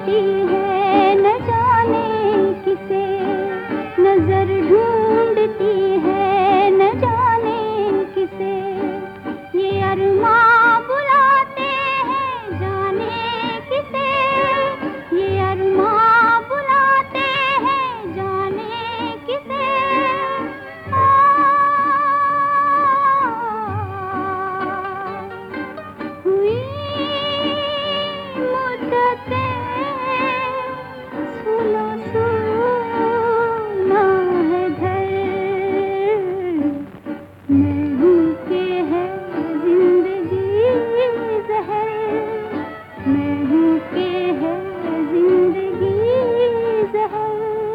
ढूंढती है न जाने किसे, नजर ढूंढती है न जाने किसे। ये अरमां बुलाते हैं जाने किसे, ये अरमां बुलाते हैं जाने किसे। हुई मुद्दतें सुनो सुना है घर, मैं हूँ के है जिंदगी ज़हर, मैं हूँ के है जिंदगी ज़हर।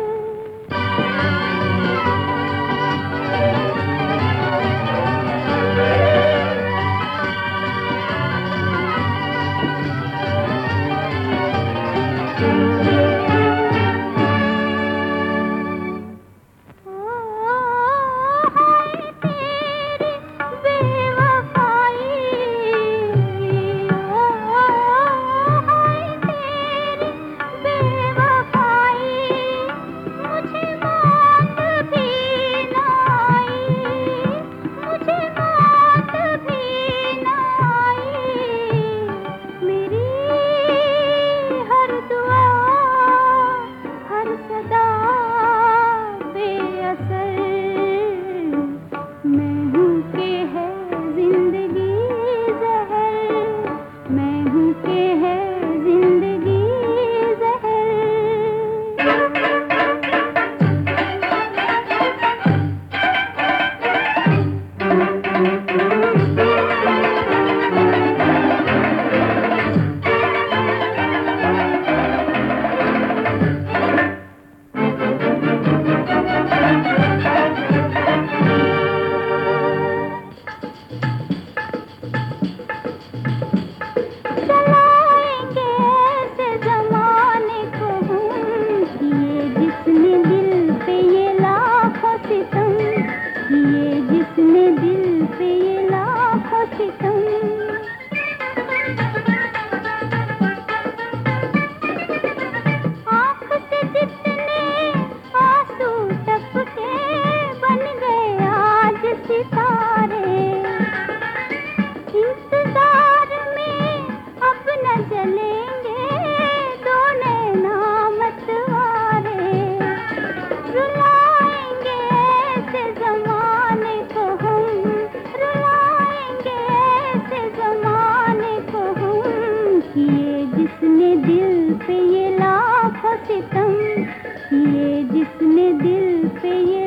जिसने दिल पे ये लाखों सितम किए, जिसने दिल पे ये